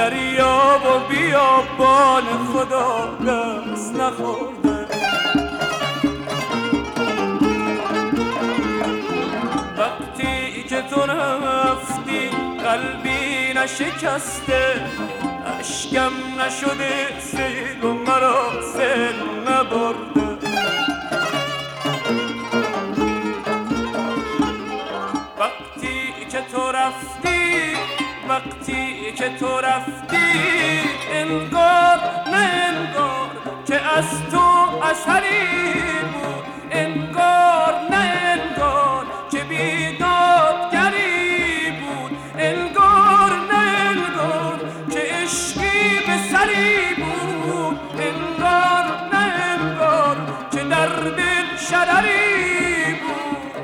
دریا و بیابان خدا دست نخورده. وقتی که تو رفتی قلبی نشکسته، اشکم نشده سیل و مرا سیل نبرده. وقتی که تو رفتی انگار نه انگار که از تو اثری بود، انگار نه انگار که بیدادگری بود، انگار نه انگار که عشقی به سری بود، انگار نه انگار که در دل شرری بود.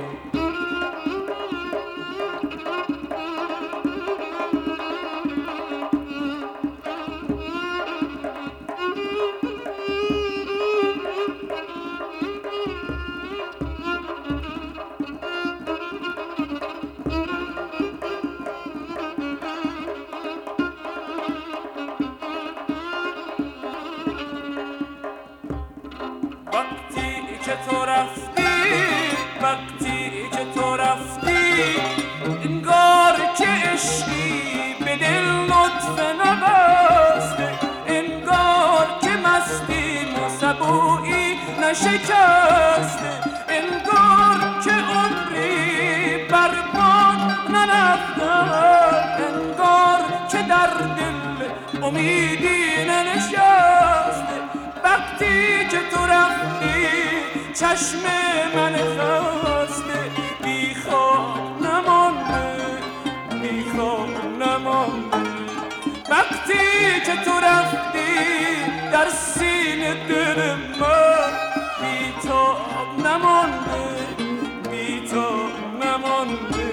وقتی که تو رفتی انگار که عشقی به دل لطفه نبسته، انگار که مستیم و سبویی نشکسته، انگار که عمری برباد نرفته، انگار که در دل امیدی ننشسته. وقتی که تو رفتی چشم من خسته بی خواب نمانده، بی خواب نمانده. وقتی که تو رفتی در سینه دل من بی تاب نمانده، بی تاب نمانده.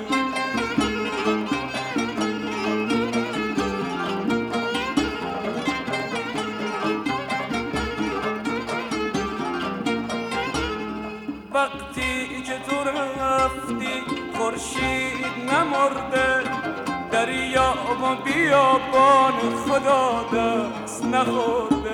وقتی که تو رفتی خورشید نمرده، دریا و بیابان خدا دست نخورده.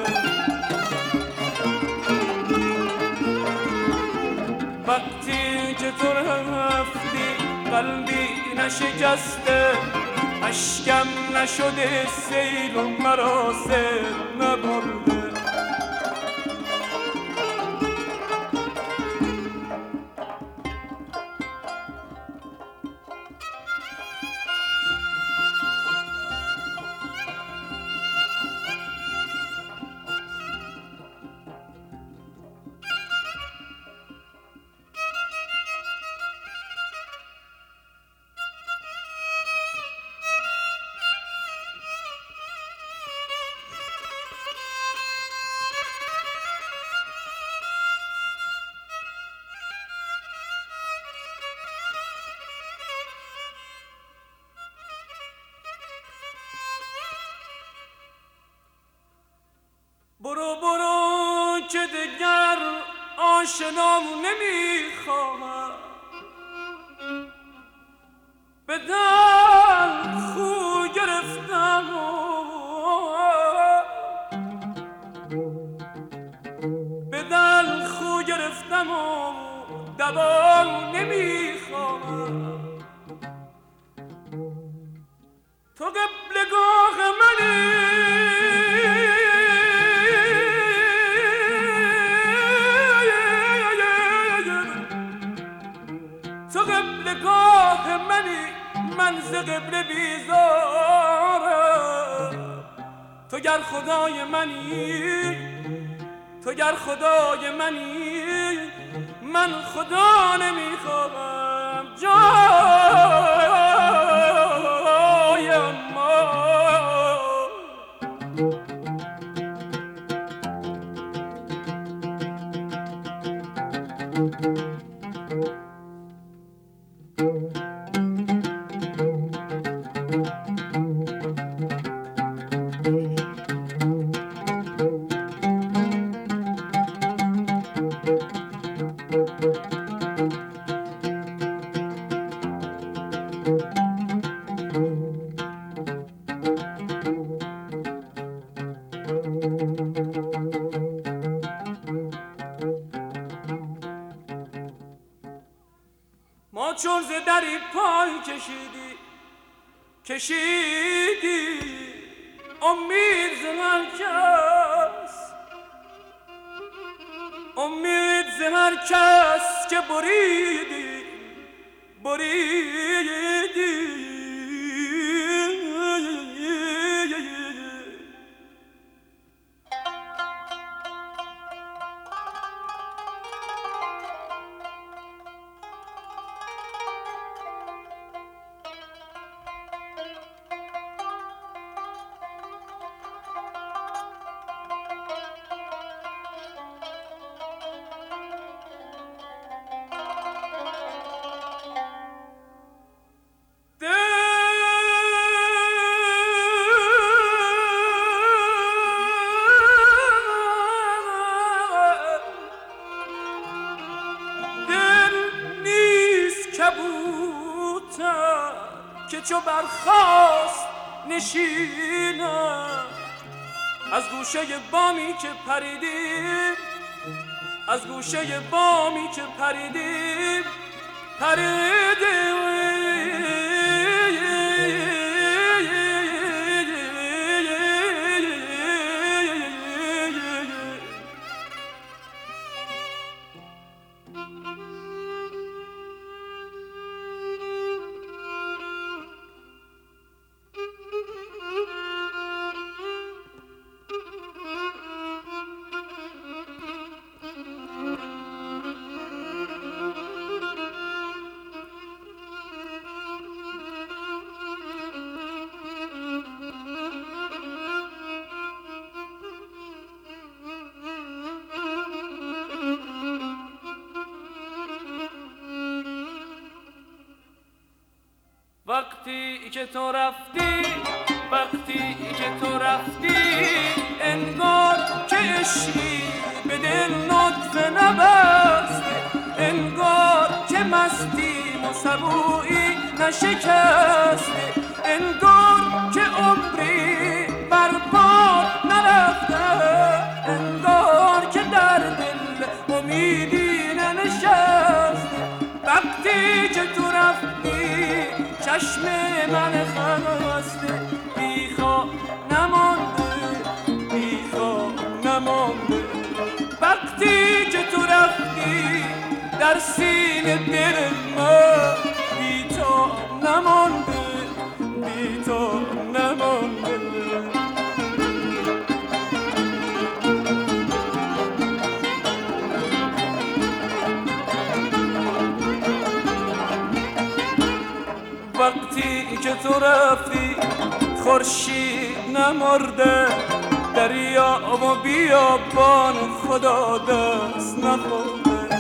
وقتی که تو رفتی قلبی نشکسته، اشکم نشده سیل و مرا سیل نبرده. برو برو که دگر آشنام نمیخواهم، به دل خو گرفتم به دل خو گرفتم و دوام نمیخواهم. تو قبلگاه منی، تو قبلگاه منی، من ز قبله بیزارم. تو گر خدای منی، تو گر خدای منی، من خدا نمیخواهم جای ما. چون ز دری پای کشیدی امید ز هر کس که بریدی که چو برخاست نشینم از گوشه بامی که پریدیم وقتی که تو رفتی انگار که عشقی به دل نطفه نبست، انگار که مستیم و سبویی نشکست، انگار که عمری برباد نرفته، انگار که در دل امیدی ننشست. وقتی که تو رفتی چشم من خسته بیخواب نمانده، وقتی که تو رفتی در سینه دل من بی‌تاب نمانده. وقتی که تو رفتی خورشید نمرده، دریا و بیابان خدا دست نخورده.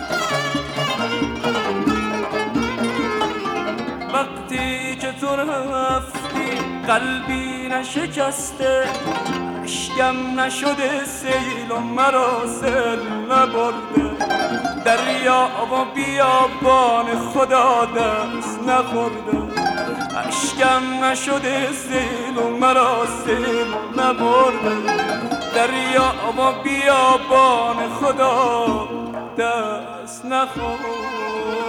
وقتی که تو رفتی قلبی نشکسته، اشکم نشده سیل و مرا سیل نبرده، دریا و بیابان خدا دست نخورده، اشکم نشده سیل و مرا سیل نبرده، دریا و بیابان خدا دست نخورده.